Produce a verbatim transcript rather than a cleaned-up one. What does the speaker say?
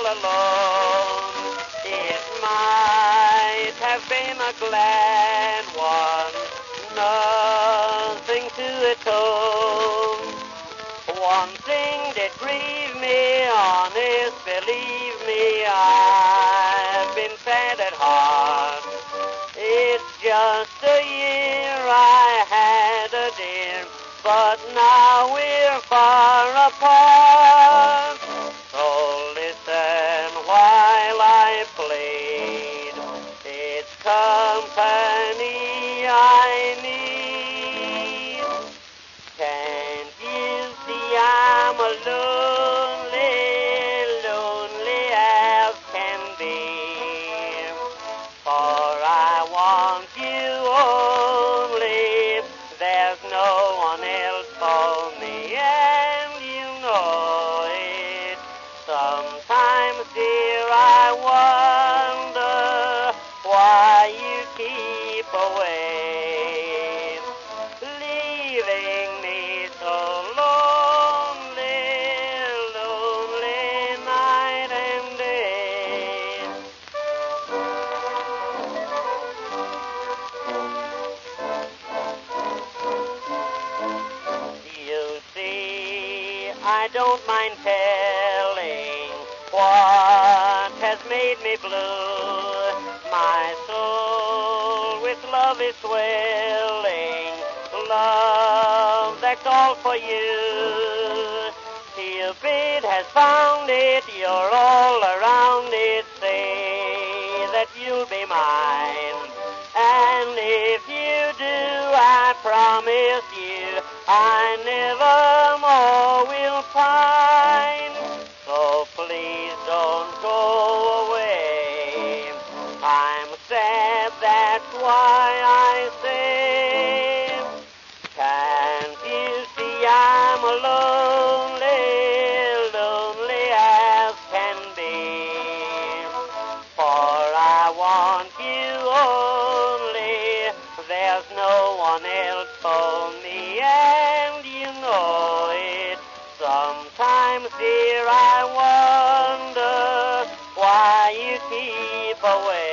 alone. It might have been a glad one, nothing to atone. One thing did grieve me, honest, believe me, I've been sad at heart. It's just a year I had a dear, but now we're far apart. So listen while I plead, it's company I need. Can't you see I'm a lonely, lonely as can be? For I want you only, there's no one else for me, and you know it. Sometimes, dear, I wonder why you keep away, leaving me so lonely, lonely night and day. You see, I don't mind telling what has made me blue. My soul with love is swelling, love that's all for you. Cupid has found it, you're all around it, say that you'll be mine. And if you do, I promise you, I never more will pine. So please don't go away, I'm sad, that's why I say, can't you see I'm lonely, lonely as can be? For I want you only, there's no one else for me, and you know it. Sometimes, dear, I wonder why you keep away.